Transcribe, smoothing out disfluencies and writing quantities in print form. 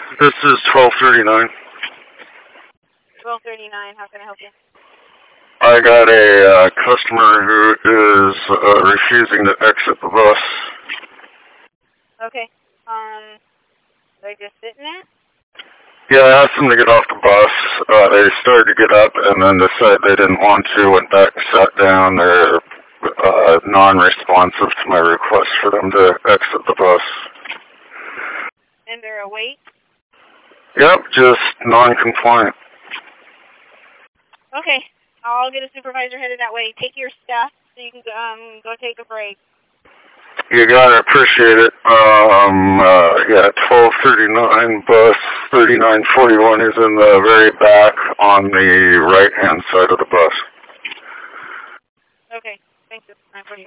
This is 1239. 1239, how can I help you? I got a customer who is refusing to exit the bus. Okay. They're just sitting there? Yeah, I asked them to get off the bus. They started to get up and then decided they didn't want to, went back, sat down. They're non-responsive to my request for them to exit the bus. And they're awake? Yep, just non-compliant. Okay. I'll get a supervisor headed that way. Take your stuff so you can go take a break. You got it. Appreciate it. Yeah, 1239 bus 3941 is in the very back on the right-hand side of the bus. Okay. Thank you. 940.